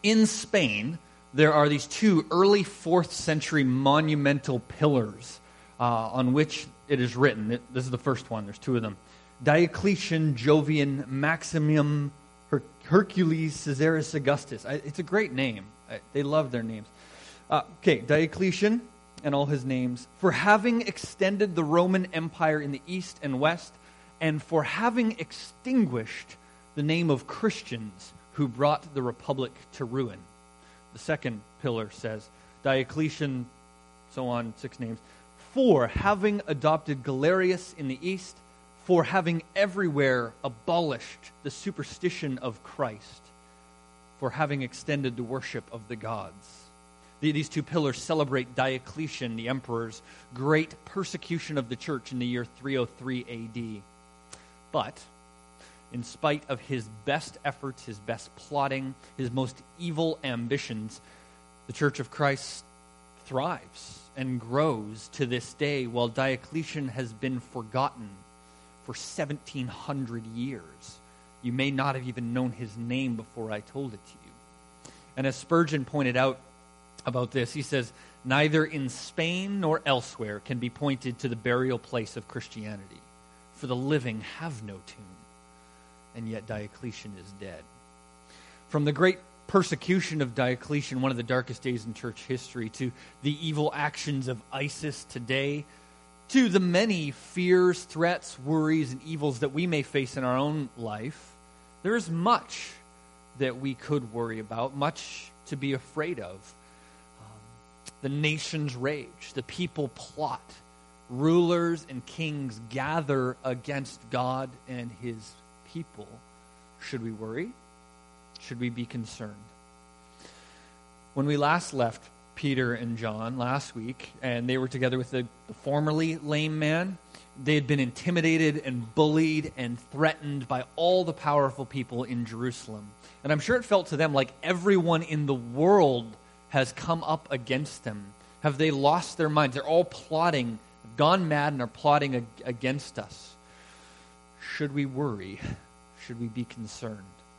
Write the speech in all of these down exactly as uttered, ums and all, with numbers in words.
in Spain, there are these two early fourth century monumental pillars uh, on which it is written. This is the first one. There's two of them. Diocletian, Jovian, Maximium, Her- Hercules, Caesarus Augustus. I, it's a great name. I, they love their names. Uh, okay, Diocletian and all his names, for having extended the Roman Empire in the east and west, and for having extinguished the name of Christians who brought the republic to ruin. The second pillar says, Diocletian, so on, six names, for having adopted Galerius in the east, for having everywhere abolished the superstition of Christ, for having extended the worship of the gods. These two pillars celebrate Diocletian, the emperor's great persecution of the church in the year three oh three A D. But, in spite of his best efforts, his best plotting, his most evil ambitions, the Church of Christ thrives and grows to this day, while Diocletian has been forgotten for seventeen hundred years. You may not have even known his name before I told it to you. And as Spurgeon pointed out about this, he says, neither in Spain nor elsewhere can be pointed to the burial place of Christianity, for the living have no tomb, and yet Diocletian is dead. From the great persecution of Diocletian, one of the darkest days in church history, to the evil actions of ISIS today, to the many fears, threats, worries, and evils that we may face in our own life, there is much that we could worry about, much to be afraid of. Um, the nations rage, the people plot, rulers and kings gather against God and his people. Should we worry? Should we be concerned? When we last left Peter and John last week, and they were together with the, the formerly lame man, they had been intimidated and bullied and threatened by all the powerful people in Jerusalem. And I'm sure it felt to them like everyone in the world has come up against them. Have they lost their minds? They're all plotting, gone mad, and are plotting ag- against us. Should we worry? Should we be concerned?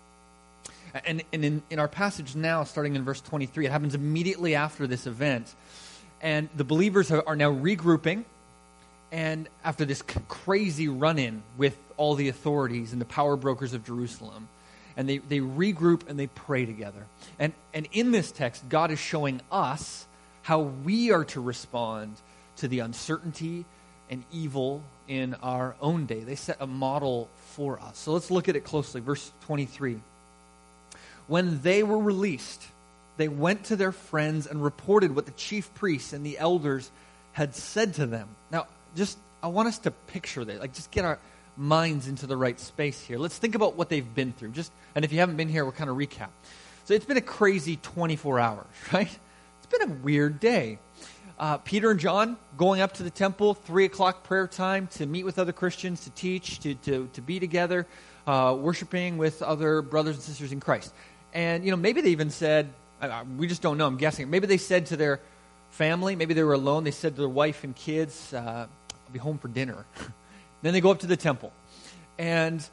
And, and in, in our passage now, starting in verse twenty-three, it happens immediately after this event. And the believers are, are now regrouping. And after this c- crazy run-in with all the authorities and the power brokers of Jerusalem, and they, they regroup and they pray together. And, and in this text, God is showing us how we are to respond to the uncertainty and evil in our own day. They set a model for us. So let's look at it closely. Verse twenty-three. When they were released, they went to their friends and reported what the chief priests and the elders had said to them. Now, just I want us to picture this, like just get our minds into the right space here. Let's think about what they've been through. Just and if you haven't been here, we'll kind of recap. So it's been a crazy twenty-four hours, right? It's been a weird day. Uh, Peter and John going up to the temple, three o'clock prayer time to meet with other Christians, to teach, to to, to be together, uh, worshiping with other brothers and sisters in Christ. And, you know, maybe they even said, uh, we just don't know, I'm guessing, maybe they said to their family, maybe they were alone, they said to their wife and kids, uh, I'll be home for dinner. Then they go up to the temple. And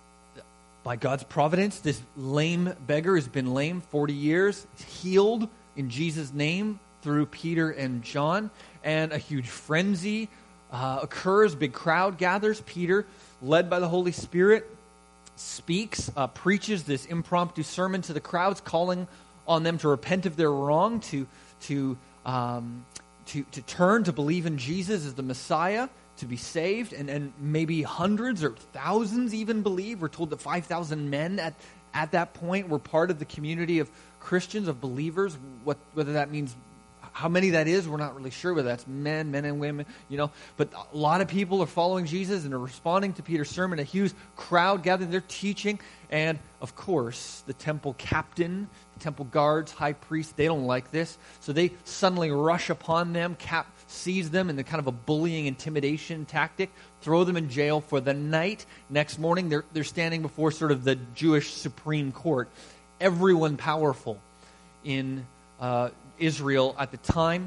by God's providence, this lame beggar has been lame forty years, healed in Jesus' name through Peter and John. And a huge frenzy uh, occurs, big crowd gathers. Peter, led by the Holy Spirit, speaks, uh, preaches this impromptu sermon to the crowds, calling on them to repent of their wrong, to to um, to to turn, to believe in Jesus as the Messiah, to be saved, and, and maybe hundreds or thousands even believe. We're told that five thousand men at, at that point were part of the community of Christians, of believers. What whether that means how many that is, we're not really sure, whether that's men, men and women, you know. But a lot of people are following Jesus and are responding to Peter's sermon. A huge crowd gathered, they're teaching. And, of course, the temple captain, the temple guards, high priest, they don't like this. So they suddenly rush upon them, cap, seize them in the kind of a bullying, intimidation tactic, throw them in jail for the night. Next morning, they're, they're standing before sort of the Jewish Supreme Court. Everyone powerful in uh Israel at the time,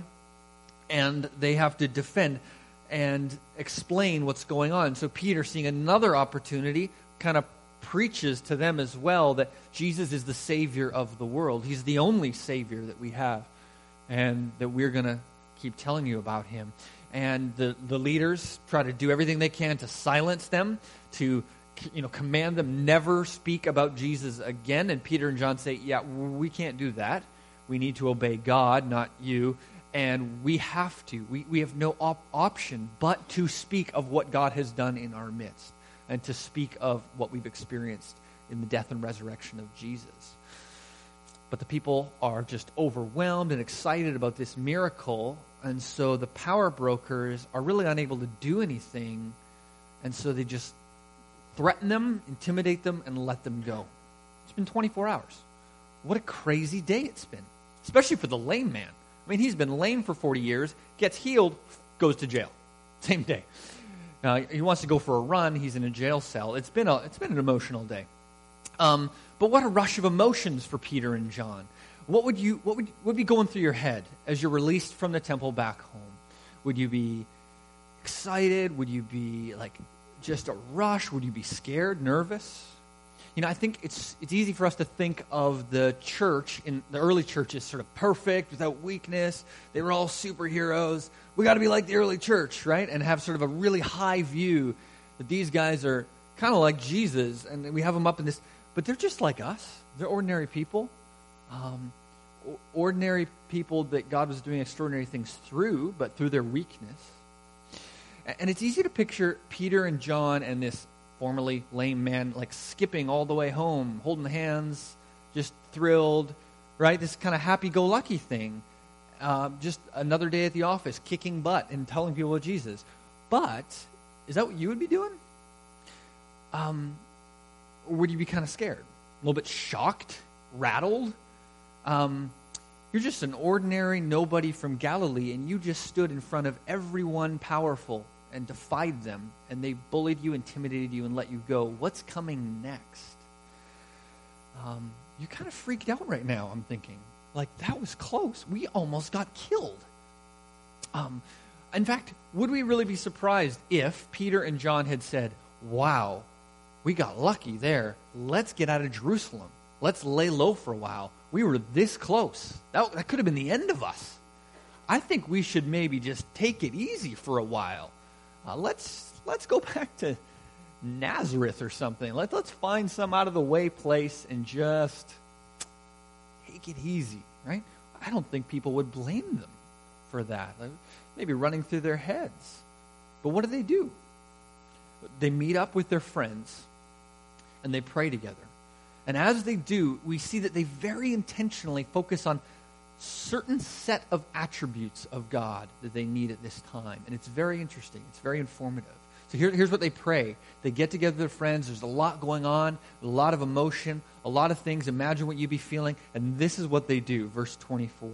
and they have to defend and explain what's going on. So Peter, seeing another opportunity, kind of preaches to them as well that Jesus is the Savior of the world. He's the only Savior that we have, and that we're going to keep telling you about him. And the, the leaders try to do everything they can to silence them, to you know, command them never speak about Jesus again. And Peter and John say, yeah, we can't do that. We need to obey God, not you. And we have to. We, we have no op- option but to speak of what God has done in our midst, and to speak of what we've experienced in the death and resurrection of Jesus. But the people are just overwhelmed and excited about this miracle, and so the power brokers are really unable to do anything, and so they just threaten them, intimidate them, and let them go. It's been twenty-four hours. What a crazy day it's been, especially for the lame man. I mean, he's been lame for forty years, gets healed, goes to jail. Same day. Uh, he wants to go for a run. He's in a jail cell. It's been a, it's been an emotional day. Um, but what a rush of emotions for Peter and John. What would you what would what would be going through your head as you're released from the temple back home? Would you be excited? Would you be like just a rush? Would you be scared, nervous? You know, I think it's it's easy for us to think of the church, in the early church, as sort of perfect, without weakness. They were all superheroes. We got to be like the early church, right? And have sort of a really high view that these guys are kind of like Jesus, and we have them up in this. But they're just like us. They're ordinary people. Um, ordinary people that God was doing extraordinary things through, but through their weakness. And it's easy to picture Peter and John and this formerly lame man, like skipping all the way home, holding hands, just thrilled, right? This kind of happy-go-lucky thing. Uh, just another day at the office, kicking butt and telling people about Jesus. But is that what you would be doing? Um, or would you be kind of scared? A little bit shocked? Rattled? Um, you're just an ordinary nobody from Galilee, and you just stood in front of everyone powerful and defied them, and they bullied you, intimidated you, and let you go. What's coming next? Um, you're kind of freaked out right now, I'm thinking. Like, that was close. We almost got killed. Um, in fact, would we really be surprised if Peter and John had said, wow, we got lucky there. Let's get out of Jerusalem. Let's lay low for a while. We were this close. That, that could have been the end of us. I think we should maybe just take it easy for a while. Uh, let's let's go back to Nazareth or something. Let, let's find some out-of-the-way place and just take it easy, right? I don't think people would blame them for that. Maybe running through their heads. But what do they do? They meet up with their friends and they pray together. And as they do, we see that they very intentionally focus on certain set of attributes of God that they need at this time. And it's very interesting. It's very informative. So here, here's what they pray. They get together with their friends. There's a lot going on, a lot of emotion, a lot of things. Imagine what you'd be feeling. And this is what they do. Verse twenty-four.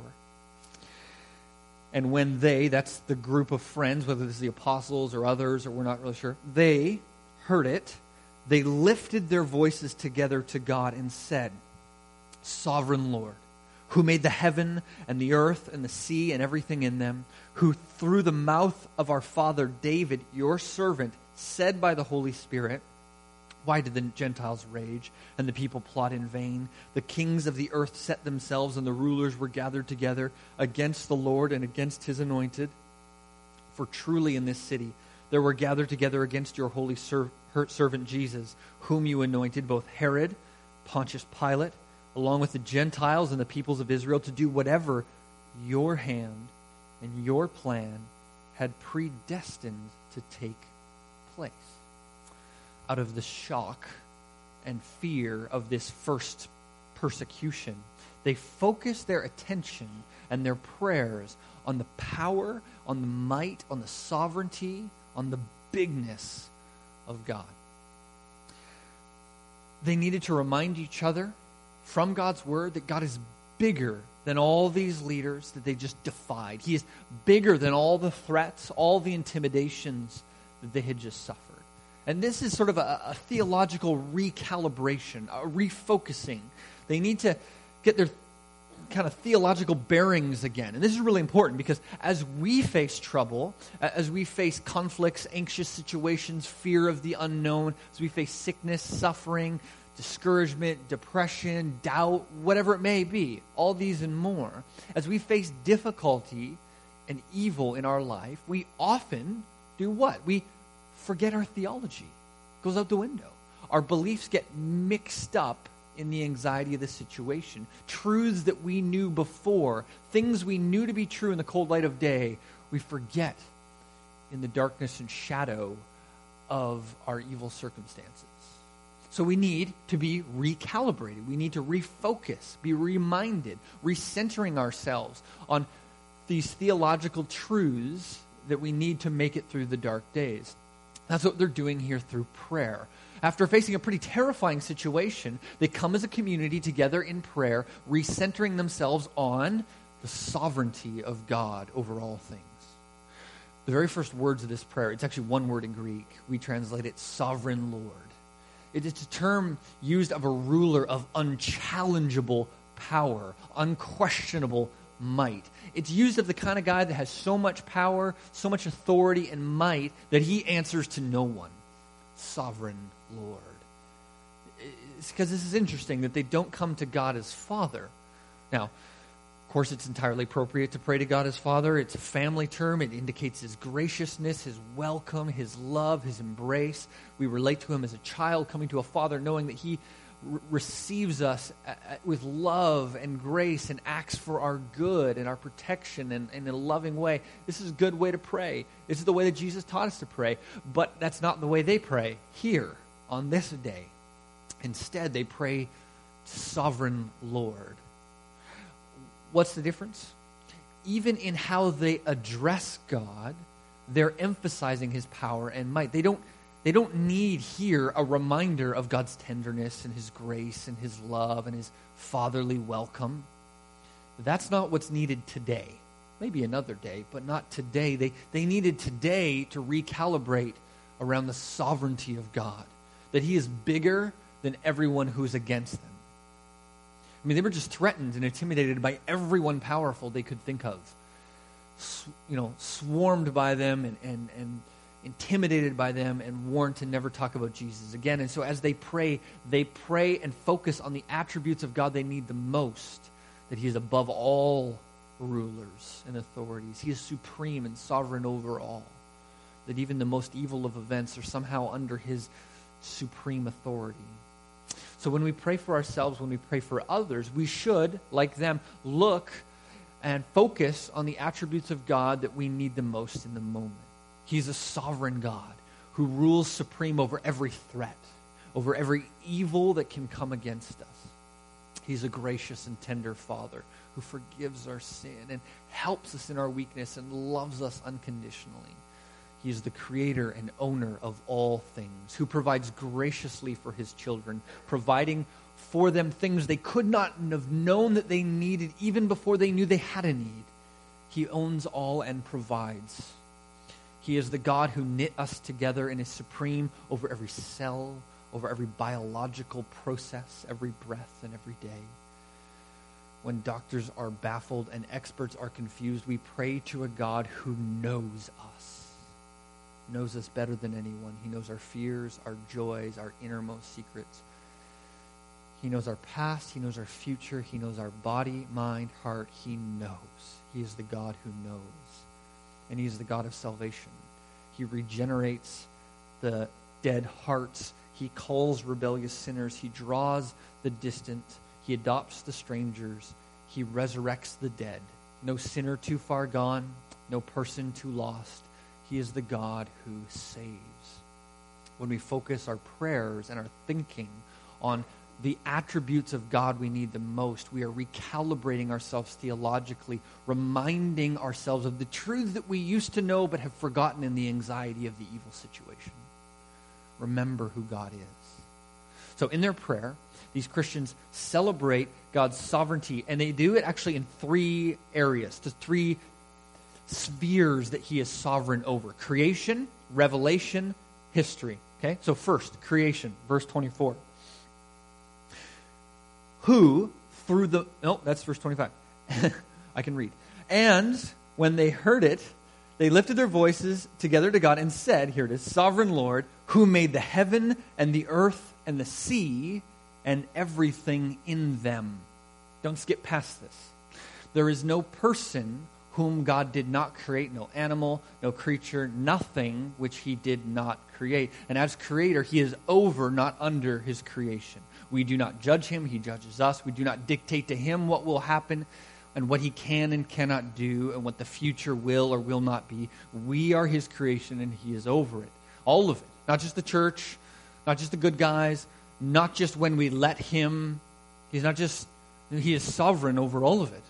And when they, that's the group of friends, whether this is the apostles or others, or we're not really sure, they heard it, they lifted their voices together to God and said, Sovereign Lord, who made the heaven and the earth and the sea and everything in them, who through the mouth of our father David, your servant, said by the Holy Spirit, why did the Gentiles rage and the people plot in vain? The kings of the earth set themselves and the rulers were gathered together against the Lord and against his anointed. For truly in this city there were gathered together against your holy ser- servant Jesus, whom you anointed, both Herod, Pontius Pilate, along with the Gentiles and the peoples of Israel, to do whatever your hand and your plan had predestined to take place. Out of the shock and fear of this first persecution, they focus their attention and their prayers on the power, on the might, on the sovereignty, on the bigness of God. They needed to remind each other from God's word that God is bigger than all these leaders that they just defied. He is bigger than all the threats, all the intimidations that they had just suffered. And this is sort of a, a theological recalibration, a refocusing. They need to get their kind of theological bearings again. And this is really important because as we face trouble, as we face conflicts, anxious situations, fear of the unknown, as we face sickness, suffering, discouragement, depression, doubt, whatever it may be, all these and more, as we face difficulty and evil in our life, we often do what? We forget our theology. It goes out the window. Our beliefs get mixed up in the anxiety of the situation. Truths that we knew before, things we knew to be true in the cold light of day, we forget in the darkness and shadow of our evil circumstances. So we need to be recalibrated. We need to refocus, be reminded, recentering ourselves on these theological truths that we need to make it through the dark days. That's what they're doing here through prayer. After facing a pretty terrifying situation, they come as a community together in prayer, recentering themselves on the sovereignty of God over all things. The very first words of this prayer, it's actually one word in Greek. We translate it sovereign Lord. It's a term used of a ruler of unchallengeable power, unquestionable might. It's used of the kind of guy that has so much power, so much authority and might that he answers to no one. Sovereign Lord. It's because this is interesting that they don't come to God as Father. Now, of course, it's entirely appropriate to pray to God as Father. It's a family term. It indicates His graciousness, His welcome, His love, His embrace. We relate to Him as a child coming to a father, knowing that He r- receives us a- a- with love and grace and acts for our good and our protection and, and in a loving way. This is a good way to pray. This is the way that Jesus taught us to pray. But that's not the way they pray here on this day. Instead, they pray, Sovereign Lord. What's the difference? Even in how they address God, they're emphasizing His power and might. They don't, they don't need here a reminder of God's tenderness and His grace and His love and His fatherly welcome. That's not what's needed today. Maybe another day, but not today. They, they needed today to recalibrate around the sovereignty of God, that He is bigger than everyone who's against them. I mean, they were just threatened and intimidated by everyone powerful they could think of. S- you know, swarmed by them and, and, and intimidated by them and warned to never talk about Jesus again. And so as they pray, they pray and focus on the attributes of God they need the most, that He is above all rulers and authorities. He is supreme and sovereign over all, that even the most evil of events are somehow under His supreme authority. So when we pray for ourselves, when we pray for others, we should, like them, look and focus on the attributes of God that we need the most in the moment. He's a sovereign God who rules supreme over every threat, over every evil that can come against us. He's a gracious and tender Father who forgives our sin and helps us in our weakness and loves us unconditionally. He is the creator and owner of all things, who provides graciously for His children, providing for them things they could not have known that they needed even before they knew they had a need. He owns all and provides. He is the God who knit us together and is supreme over every cell, over every biological process, every breath and every day. When doctors are baffled and experts are confused, we pray to a God who knows us. Knows us better than anyone. He knows our fears, our joys, our innermost secrets. He knows our past. He knows our future. He knows our body, mind, heart. He knows. He is the God who knows. And He is the God of salvation. He regenerates the dead hearts. He calls rebellious sinners. He draws the distant. He adopts the strangers. He resurrects the dead. No sinner too far gone. No person too lost. He is the God who saves. When we focus our prayers and our thinking on the attributes of God we need the most, we are recalibrating ourselves theologically, reminding ourselves of the truths that we used to know but have forgotten in the anxiety of the evil situation. Remember who God is. So in their prayer, these Christians celebrate God's sovereignty, and they do it actually in three areas, to three spheres that He is sovereign over: creation, revelation, history. Okay, so first, creation, verse twenty-four. Who through the no, that's verse twenty-five. I can read. And when they heard it, they lifted their voices together to God and said, here it is, Sovereign Lord, who made the heaven and the earth and the sea and everything in them. Don't skip past this. There is no person whom God did not create, no animal, no creature, nothing which he did not create. And as creator, he is over, not under his creation. We do not judge him, he judges us. We do not dictate to him what will happen and what he can and cannot do and what the future will or will not be. We are his creation and he is over it. All of it. Not just the church, not just the good guys, not just when we let him. He's not just, he is sovereign over all of it.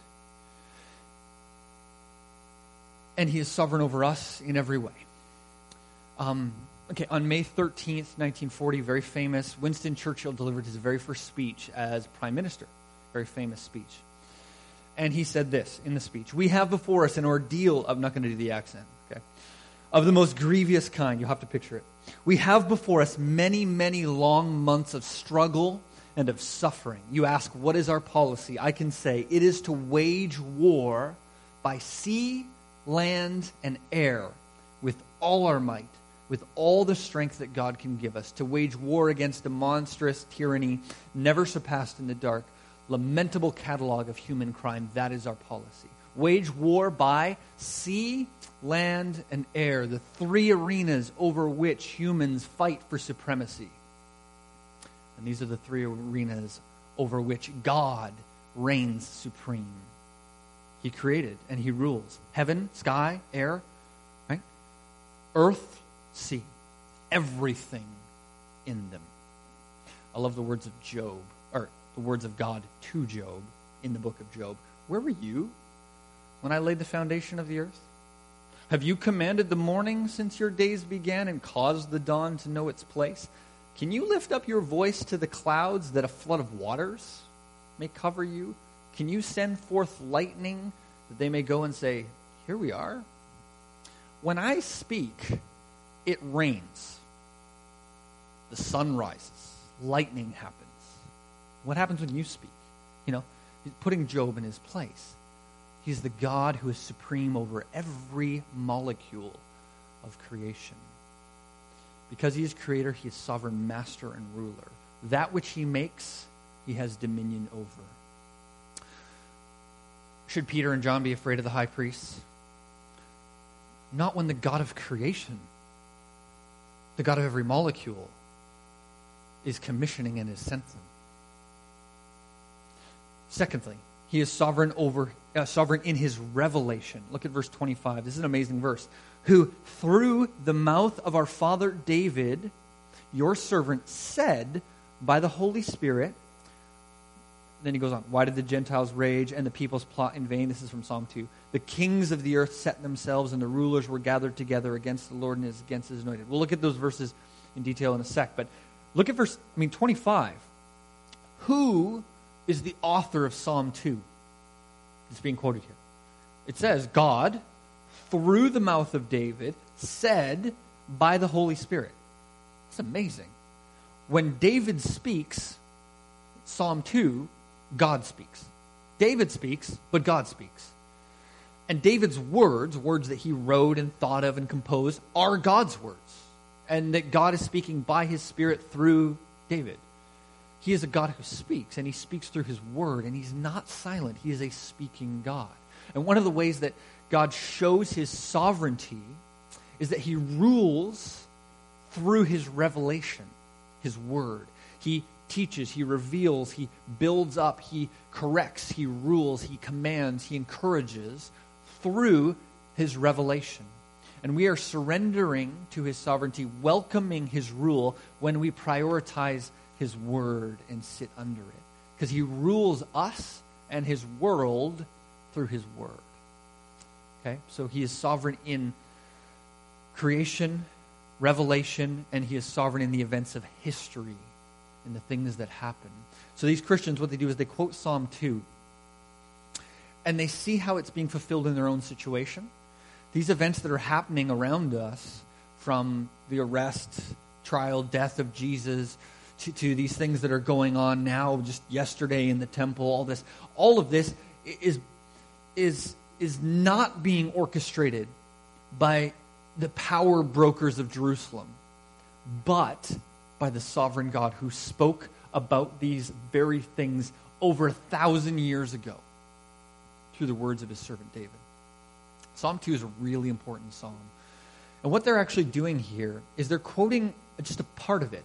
And he is sovereign over us in every way. Um, okay, on May thirteenth, nineteen forty, very famous, Winston Churchill delivered his very first speech as prime minister. Very famous speech. And he said this in the speech: we have before us an ordeal, I'm not going to do the accent, okay, of the most grievous kind. You'll have to picture it. We have before us many, many long months of struggle and of suffering. You ask, what is our policy? I can say, it is to wage war by sea, land, and air with all our might, with all the strength that God can give us, to wage war against a monstrous tyranny never surpassed in the dark, lamentable catalog of human crime. That is our policy. Wage war by sea, land, and air, the three arenas over which humans fight for supremacy. And these are the three arenas over which God reigns supreme. He created and he rules. Heaven, sky, air, right? Earth, sea. Everything in them. I love the words of Job, or the words of God to Job in the book of Job. Where were you when I laid the foundation of the earth? Have you commanded the morning since your days began and caused the dawn to know its place? Can you lift up your voice to the clouds that a flood of waters may cover you? Can you send forth lightning that they may go and say, here we are? When I speak, it rains. The sun rises. Lightning happens. What happens when you speak? You know, he's putting Job in his place. He's the God who is supreme over every molecule of creation. Because he is creator, he is sovereign master and ruler. That which he makes, he has dominion over. Should Peter and John be afraid of the high priests? Not when the God of creation, the God of every molecule, is commissioning and has sent them. Secondly, he is sovereign over uh, sovereign in his revelation. Look at verse twenty-five. This is an amazing verse. Who through the mouth of our father David, your servant, said by the Holy Spirit. Then he goes on. Why did the Gentiles rage and the peoples plot in vain? This is from Psalm two. The kings of the earth set themselves and the rulers were gathered together against the Lord and against his anointed. We'll look at those verses in detail in a sec. But look at verse, I mean, twenty-five. Who is the author of Psalm two? It's being quoted here. It says, God, through the mouth of David, said by the Holy Spirit. It's amazing. When David speaks, Psalm two, God speaks. David speaks, but God speaks. And David's words, words that he wrote and thought of and composed, are God's words. And that God is speaking by his Spirit through David. He is a God who speaks, and he speaks through his word, and he's not silent. He is a speaking God. And one of the ways that God shows his sovereignty is that he rules through his revelation, his word. He teaches, he reveals, he builds up, he corrects, he rules, he commands, he encourages through his revelation. And we are surrendering to his sovereignty, welcoming his rule when we prioritize his word and sit under it. Because he rules us and his world through his word. Okay? So he is sovereign in creation, revelation, and he is sovereign in the events of history, in the things that happen. So these Christians, what they do is they quote Psalm two, and they see how it's being fulfilled in their own situation. These events that are happening around us, from the arrest, trial, death of Jesus, to, to these things that are going on now, just yesterday in the temple, all this, all of this is is, is not being orchestrated by the power brokers of Jerusalem, but by the sovereign God who spoke about these very things over a thousand years ago through the words of his servant David. Psalm two is a really important psalm. And what they're actually doing here is they're quoting just a part of it,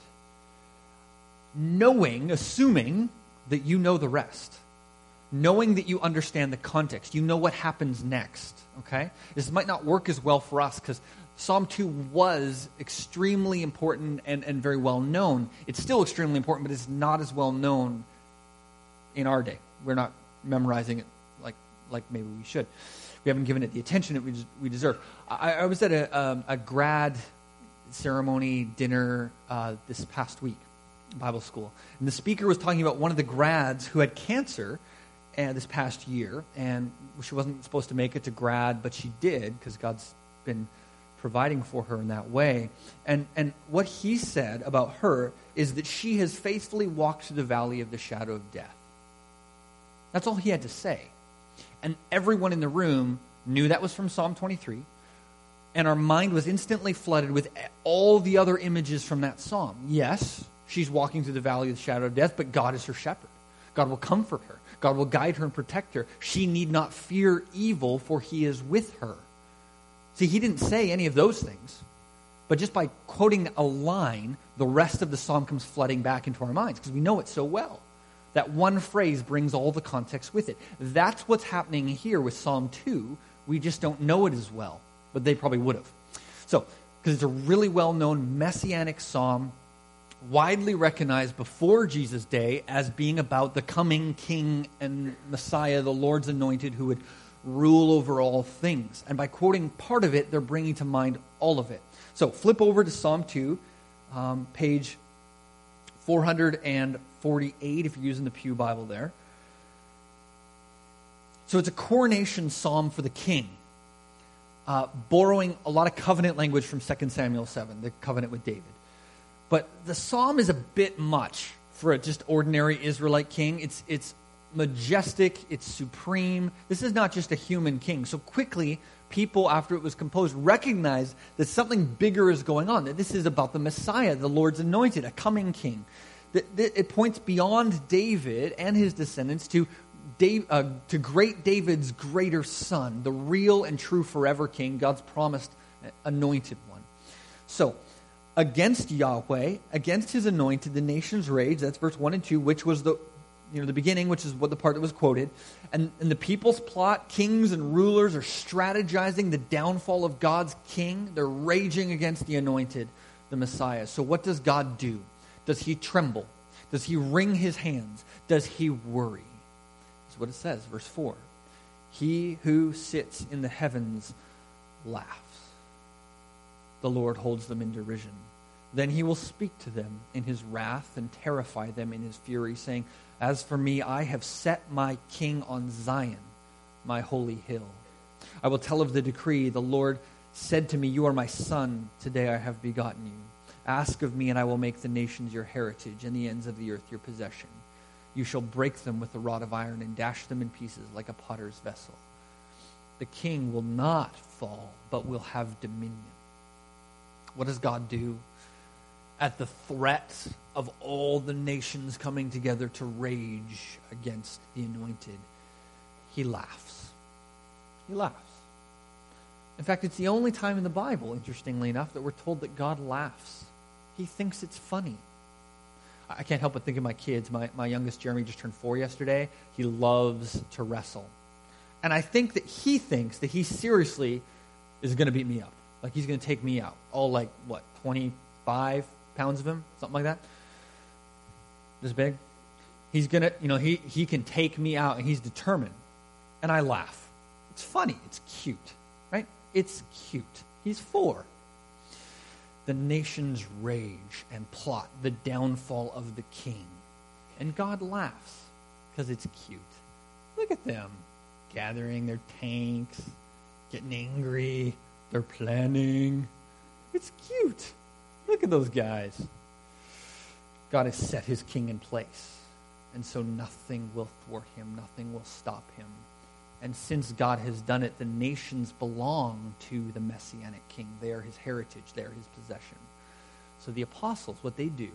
knowing, assuming that you know the rest, knowing that you understand the context. You know what happens next, okay? This might not work as well for us because Psalm two was extremely important and, and very well known. It's still extremely important, but it's not as well known in our day. We're not memorizing it like like maybe we should. We haven't given it the attention that we we deserve. I, I was at a, um, a grad ceremony dinner uh, this past week, Bible school, and the speaker was talking about one of the grads who had cancer uh, this past year, and she wasn't supposed to make it to grad, but she did because God's been providing for her in that way. And and what he said about her is that she has faithfully walked through the valley of the shadow of death. That's all he had to say. And everyone in the room knew that was from Psalm twenty-three, and our mind was instantly flooded with all the other images from that psalm. Yes, she's walking through the valley of the shadow of death, but God is her shepherd. God will comfort her. God will guide her and protect her. She need not fear evil, for he is with her. See, he didn't say any of those things, but just by quoting a line, the rest of the psalm comes flooding back into our minds because we know it so well. That one phrase brings all the context with it. That's what's happening here with Psalm two. We just don't know it as well, but they probably would have. So, because it's a really well-known messianic psalm, widely recognized before Jesus' day as being about the coming king and Messiah, the Lord's anointed, who would rule over all things. And by quoting part of it, they're bringing to mind all of it. So flip over to Psalm two, um, page four forty-eight, if you're using the Pew Bible there. So it's a coronation psalm for the king, uh, borrowing a lot of covenant language from Second Samuel seven, the covenant with David. But the psalm is a bit much for a just ordinary Israelite king. It's it's majestic, it's supreme. This is not just a human king. So quickly, people, after it was composed, recognized that something bigger is going on, that this is about the Messiah, the Lord's anointed, a coming king. That, that it points beyond David and his descendants to, Dave, uh, to great David's greater son, the real and true forever king, God's promised anointed one. So, against Yahweh, against his anointed, the nations rage. That's verse one and two, which was the you know the beginning, which is what the part that was quoted. And, and the people's plot, kings and rulers are strategizing the downfall of God's king. They're raging against the anointed, the Messiah. So what does God do? Does he tremble? Does he wring his hands? Does he worry? That's what it says, verse four. He who sits in the heavens laughs. The Lord holds them in derision. Then he will speak to them in his wrath and terrify them in his fury, saying, as for me, I have set my king on Zion, my holy hill. I will tell of the decree. The Lord said to me, you are my son. Today I have begotten you. Ask of me, and I will make the nations your heritage and the ends of the earth your possession. You shall break them with a rod of iron and dash them in pieces like a potter's vessel. The king will not fall, but will have dominion. What does God do? At the threat of all the nations coming together to rage against the anointed, he laughs. He laughs. In fact, it's the only time in the Bible, interestingly enough, that we're told that God laughs. He thinks it's funny. I can't help but think of my kids. My, my youngest, Jeremy, just turned four yesterday. He loves to wrestle. And I think that he thinks that he seriously is going to beat me up. Like he's going to take me out. All like, what, twenty-five pounds of him? Something like that? This big? He's going to, you know, he, he can take me out, and he's determined. And I laugh. It's funny. It's cute. Right? It's cute. He's four. The nations rage and plot the downfall of the king. And God laughs because it's cute. Look at them gathering their tanks, getting angry. They're planning. It's cute. Look at those guys. God has set his king in place. And so nothing will thwart him. Nothing will stop him. And since God has done it, the nations belong to the Messianic king. They are his heritage. They are his possession. So the apostles, what they do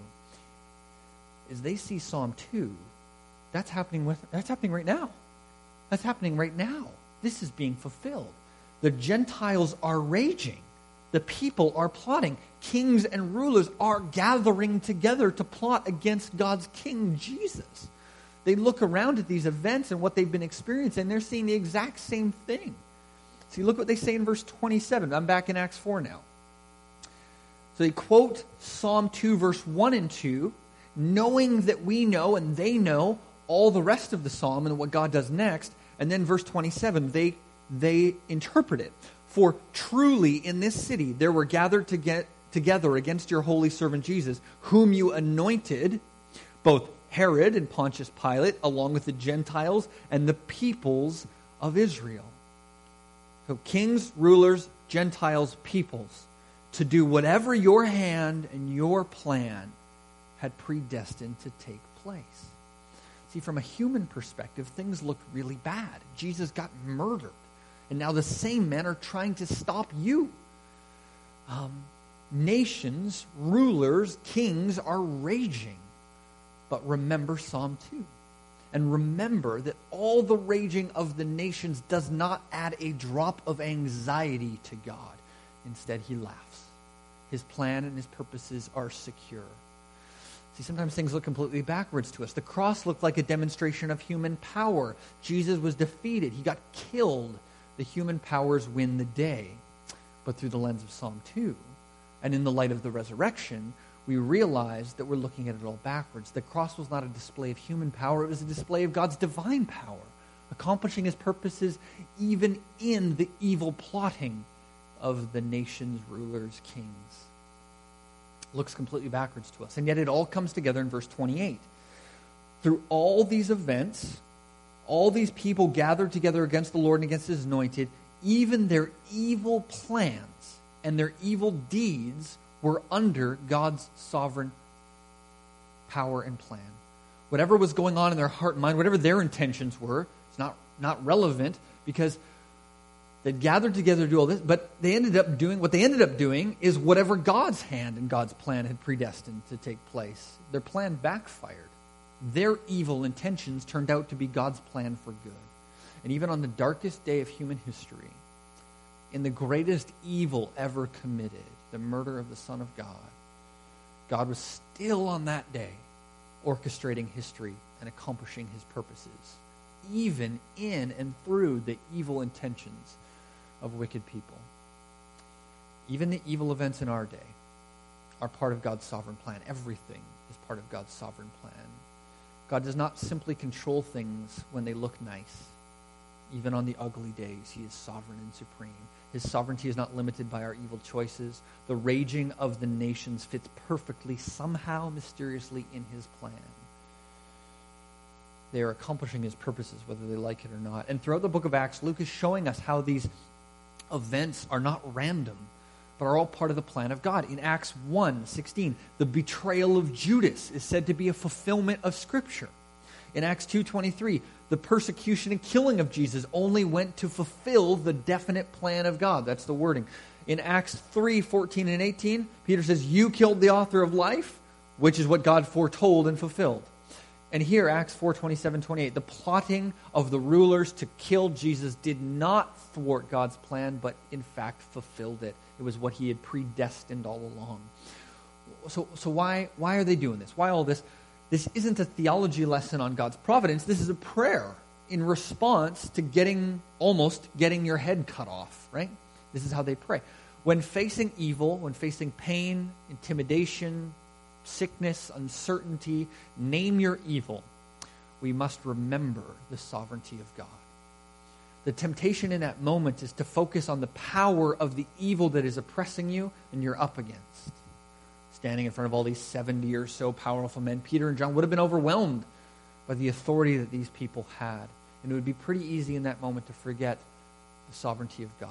is they see Psalm two. That's happening with, that's happening right now. That's happening right now. This is being fulfilled. The Gentiles are raging. The people are plotting. Kings and rulers are gathering together to plot against God's king, Jesus. They look around at these events and what they've been experiencing, and they're seeing the exact same thing. See, look what they say in verse twenty-seven. I'm back in Acts four now. So they quote Psalm two, verse one and two, knowing that we know and they know all the rest of the psalm and what God does next. And then verse twenty-seven, they, they interpret it. For truly in this city there were gathered to get together against your holy servant Jesus, whom you anointed, both Herod and Pontius Pilate, along with the Gentiles and the peoples of Israel. So kings, rulers, Gentiles, peoples, to do whatever your hand and your plan had predestined to take place. See, from a human perspective, things look really bad. Jesus got murdered, and now the same men are trying to stop you. Um, nations, rulers, kings are raging. But remember Psalm two. And remember that all the raging of the nations does not add a drop of anxiety to God. Instead, he laughs. His plan and his purposes are secure. See, sometimes things look completely backwards to us. The cross looked like a demonstration of human power. Jesus was defeated. He got killed. The human powers win the day. But through the lens of Psalm two, and in the light of the resurrection, we realize that we're looking at it all backwards. The cross was not a display of human power. It was a display of God's divine power, accomplishing his purposes even in the evil plotting of the nations, rulers, kings. Looks completely backwards to us. And yet it all comes together in verse twenty-eight. Through all these events, all these people gathered together against the Lord and against his anointed, even their evil plans and their evil deeds were under God's sovereign power and plan. Whatever was going on in their heart and mind, whatever their intentions were, it's not, not relevant because they gathered together to do all this, but they ended up doing, what they ended up doing is whatever God's hand and God's plan had predestined to take place. Their plan backfired. Their evil intentions turned out to be God's plan for good. And even on the darkest day of human history, in the greatest evil ever committed, the murder of the Son of God, God was still on that day orchestrating history and accomplishing his purposes, even in and through the evil intentions of wicked people. Even the evil events in our day are part of God's sovereign plan. Everything is part of God's sovereign plan. God does not simply control things when they look nice. Even on the ugly days, he is sovereign and supreme. His sovereignty is not limited by our evil choices. The raging of the nations fits perfectly, somehow, mysteriously, in his plan. They are accomplishing his purposes, whether they like it or not. And throughout the book of Acts, Luke is showing us how these events are not random, but are all part of the plan of God. In Acts one sixteen, the betrayal of Judas is said to be a fulfillment of Scripture. In Acts two twenty-three, the persecution and killing of Jesus only went to fulfill the definite plan of God. That's the wording. In Acts three fourteen and eighteen, Peter says, you killed the author of life, which is what God foretold and fulfilled. And here, Acts four twenty-seven, twenty-eight, the plotting of the rulers to kill Jesus did not thwart God's plan, but in fact fulfilled it. It was what he had predestined all along. So, so why, why are they doing this? Why all this? This isn't a theology lesson on God's providence. This is a prayer in response to getting, almost getting your head cut off, right? This is how they pray. When facing evil, when facing pain, intimidation, sickness, uncertainty, name your evil, we must remember the sovereignty of God. The temptation in that moment is to focus on the power of the evil that is oppressing you and you're up against. Standing in front of all these seventy or so powerful men, Peter and John would have been overwhelmed by the authority that these people had. And it would be pretty easy in that moment to forget the sovereignty of God.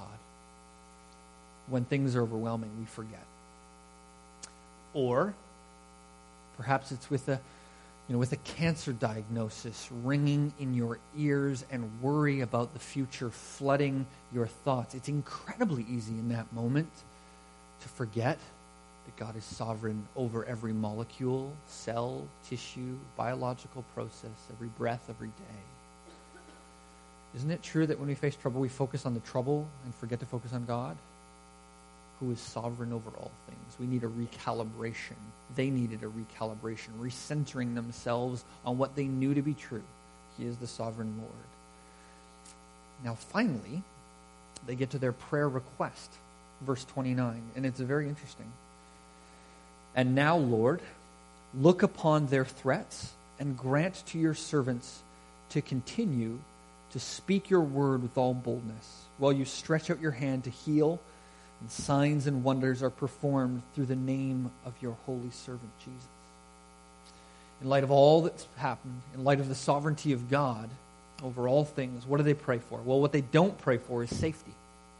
When things are overwhelming, we forget. Or perhaps it's with a, You know, with a cancer diagnosis ringing in your ears and worry about the future flooding your thoughts, it's incredibly easy in that moment to forget that God is sovereign over every molecule, cell, tissue, biological process, every breath, every day. Isn't it true that when we face trouble, we focus on the trouble and forget to focus on God, who is sovereign over all things? We need a recalibration. They needed a recalibration, recentering themselves on what they knew to be true. He is the sovereign Lord. Now, finally, they get to their prayer request, verse twenty-nine, and it's very interesting. And now, Lord, look upon their threats and grant to your servants to continue to speak your word with all boldness, while you stretch out your hand to heal, and signs and wonders are performed through the name of your holy servant Jesus. In light of all that's happened, in light of the sovereignty of God over all things, what do they pray for? Well, what they don't pray for is safety.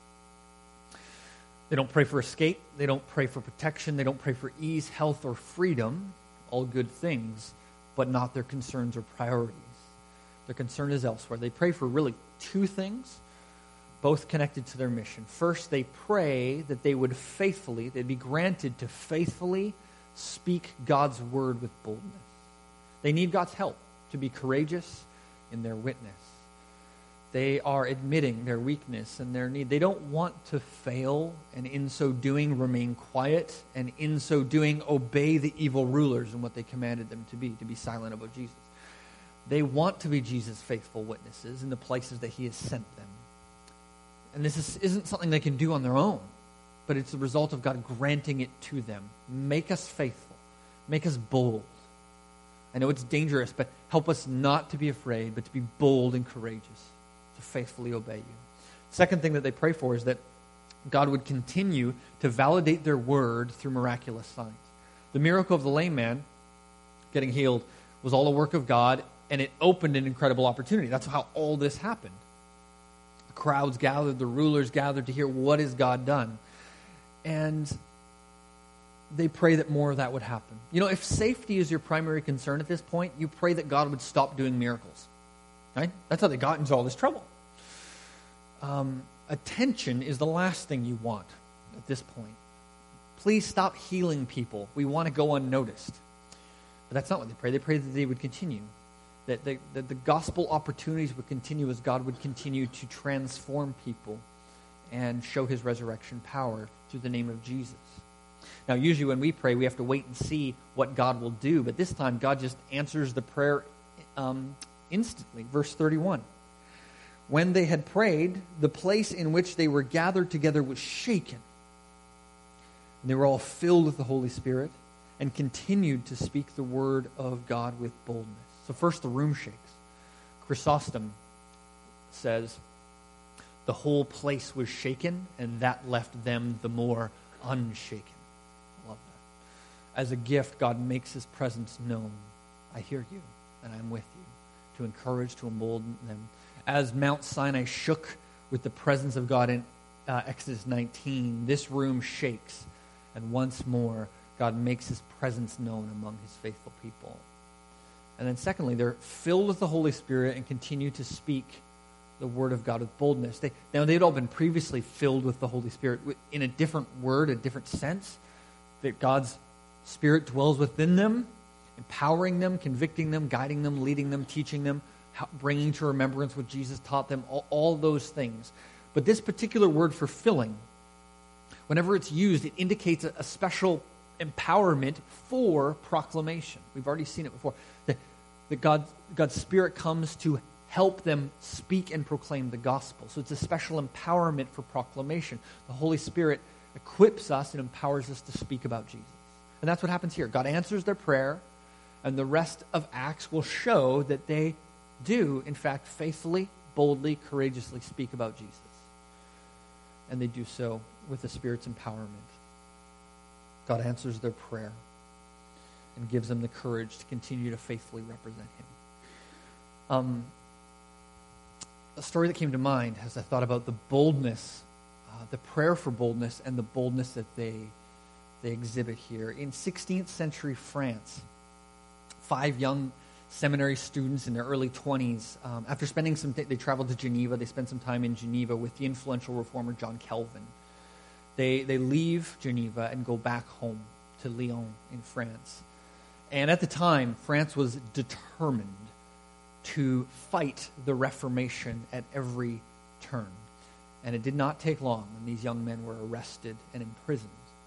They don't pray for escape. They don't pray for protection. They don't pray for ease, health, or freedom. All good things, but not their concerns or priorities. Their concern is elsewhere. They pray for really two things, both connected to their mission. First, they pray that they would faithfully, they'd be granted to faithfully speak God's word with boldness. They need God's help to be courageous in their witness. They are admitting their weakness and their need. They don't want to fail, and in so doing remain quiet, and in so doing obey the evil rulers and what they commanded them to be, to be silent about Jesus. They want to be Jesus' faithful witnesses in the places that he has sent them. And this is, isn't something they can do on their own, but it's the result of God granting it to them. Make us faithful. Make us bold. I know it's dangerous, but help us not to be afraid, but to be bold and courageous, to faithfully obey you. Second thing that they pray for is that God would continue to validate their word through miraculous signs. The miracle of the lame man getting healed was all a work of God, and it opened an incredible opportunity. That's how all this happened. The crowds gathered, the rulers gathered to hear what has God done. And they pray that more of that would happen. You know, if safety is your primary concern at this point, you pray that God would stop doing miracles. Right? That's how they got into all this trouble. Um, attention is the last thing you want at this point. Please stop healing people. We want to go unnoticed. But that's not what they pray. They pray that they would continue. That, they, that the gospel opportunities would continue as God would continue to transform people and show his resurrection power through the name of Jesus. Now, usually when we pray, we have to wait and see what God will do. But this time, God just answers the prayer um, instantly. Verse thirty-one. When they had prayed, the place in which they were gathered together was shaken. And they were all filled with the Holy Spirit and continued to speak the word of God with boldness. So first the room shakes. Chrysostom says, the whole place was shaken, and that left them the more unshaken. I love that. As a gift, God makes his presence known. I hear you, and I'm with you, to encourage, to embolden them. As Mount Sinai shook with the presence of God in uh, Exodus nineteen, this room shakes, and once more, God makes his presence known among his faithful people. And then secondly, they're filled with the Holy Spirit and continue to speak the word of God with boldness. They, now, they'd all been previously filled with the Holy Spirit in a different word, a different sense, that God's Spirit dwells within them, empowering them, convicting them, guiding them, leading them, teaching them, how, bringing to remembrance what Jesus taught them, all, all those things. But this particular word for filling, whenever it's used, it indicates a, a special empowerment for proclamation. We've already seen it before. That, that God, God's Spirit comes to help them speak and proclaim the gospel. So it's a special empowerment for proclamation. The Holy Spirit equips us and empowers us to speak about Jesus. And that's what happens here. God answers their prayer, and the rest of Acts will show that they do, in fact, faithfully, boldly, courageously speak about Jesus. And they do so with the Spirit's empowerment. God answers their prayer and gives them the courage to continue to faithfully represent him. Um, a story that came to mind as I thought about the boldness, uh, the prayer for boldness, and the boldness that they, they exhibit here. In sixteenth century France, five young seminary students in their early twenties. Um, after spending some t- they traveled to Geneva. They spent some time in Geneva with the influential reformer John Calvin. They, they leave Geneva and go back home to Lyon in France. And at the time, France was determined to fight the Reformation at every turn. And it did not take long when these young men were arrested and imprisoned.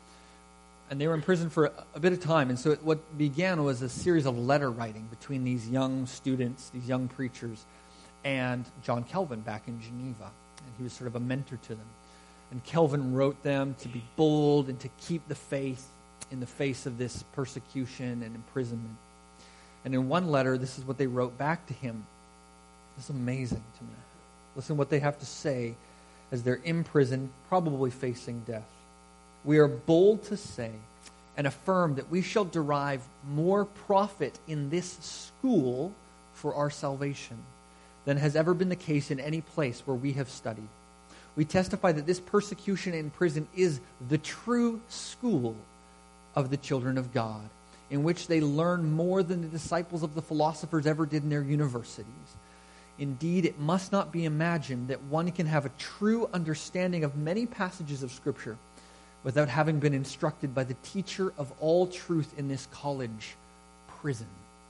And they were in prison for a, a bit of time. And so it, what began was a series of letter writing between these young students, these young preachers, and John Calvin back in Geneva. And he was sort of a mentor to them. And Calvin wrote them to be bold and to keep the faith in the face of this persecution and imprisonment. And in one letter, this is what they wrote back to him. It's amazing to me. Listen to what they have to say as they're in prison, probably facing death. We are bold to say and affirm that we shall derive more profit in this school for our salvation than has ever been the case in any place where we have studied. We testify that this persecution in prison is the true school of the children of God, in which they learn more than the disciples of the philosophers ever did in their universities. Indeed, it must not be imagined that one can have a true understanding of many passages of Scripture without having been instructed by the teacher of all truth in this college, prison.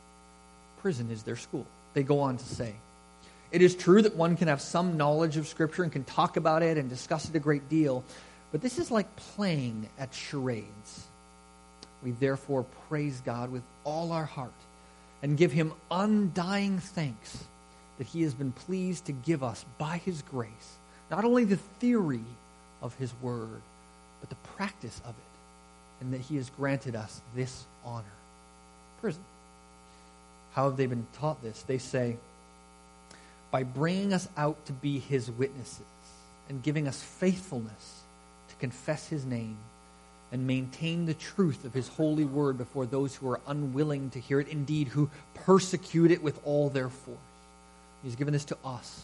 Prison is their school. They go on to say, it is true that one can have some knowledge of Scripture and can talk about it and discuss it a great deal, but this is like playing at charades. We therefore praise God with all our heart and give him undying thanks that he has been pleased to give us by his grace not only the theory of his word, but the practice of it, and that he has granted us this honor. Prison. How have they been taught this? They say, by bringing us out to be his witnesses and giving us faithfulness to confess his name and maintain the truth of his holy word before those who are unwilling to hear it, indeed, who persecute it with all their force. He's given this to us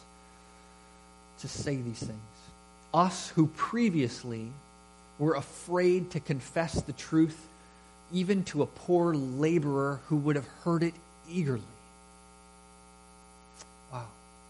to say these things. Us who previously were afraid to confess the truth even to a poor laborer who would have heard it eagerly. Wow.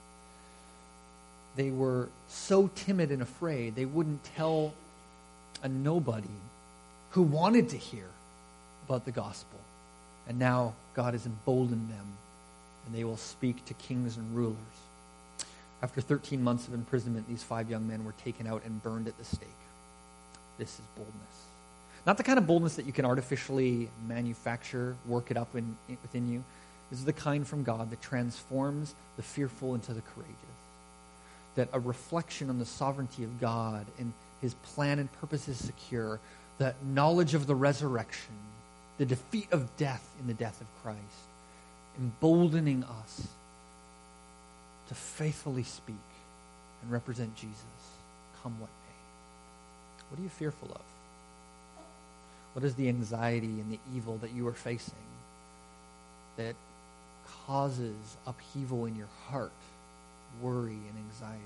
They were so timid and afraid they wouldn't tell a nobody who wanted to hear about the gospel. And now God has emboldened them, and they will speak to kings and rulers. After thirteen months of imprisonment, these five young men were taken out and burned at the stake. This is boldness. Not the kind of boldness that you can artificially manufacture, work it up in, in, within you. This is the kind from God that transforms the fearful into the courageous. That a reflection on the sovereignty of God and his plan and purpose is secure. The knowledge of the resurrection, the defeat of death in the death of Christ, emboldening us to faithfully speak and represent Jesus, come what may. What are you fearful of? What is the anxiety and the evil that you are facing that causes upheaval in your heart, worry and anxiety?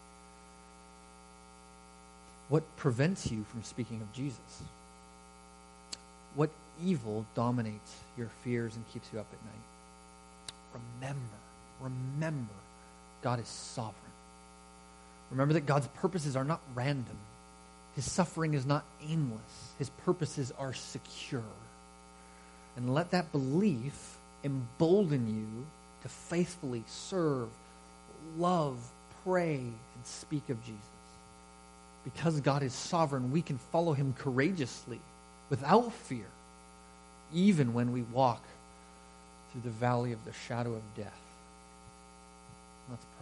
What prevents you from speaking of Jesus? What evil dominates your fears and keeps you up at night? Remember, remember, God is sovereign. Remember that God's purposes are not random. His suffering is not aimless. His purposes are secure. And let that belief embolden you to faithfully serve, love, pray, and speak of Jesus. Because God is sovereign, we can follow him courageously, without fear, even when we walk through the valley of the shadow of death. Let's pray.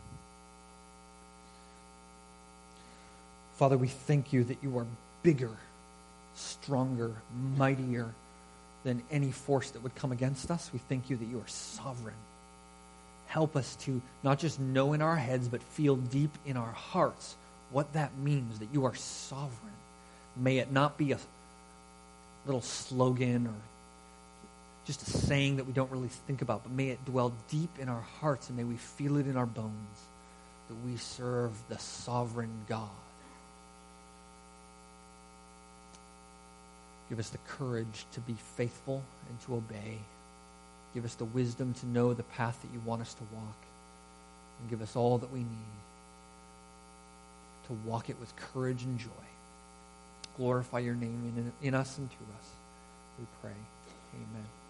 Father, we thank you that you are bigger, stronger, mightier than any force that would come against us. We thank you that you are sovereign. Help us to not just know in our heads, but feel deep in our hearts what that means, that you are sovereign. May it not be a little slogan or just a saying that we don't really think about, but may it dwell deep in our hearts and may we feel it in our bones that we serve the sovereign God. Give us the courage to be faithful and to obey. Give us the wisdom to know the path that you want us to walk. And give us all that we need to walk it with courage and joy. Glorify your name in, in us and through us. We pray. Amen.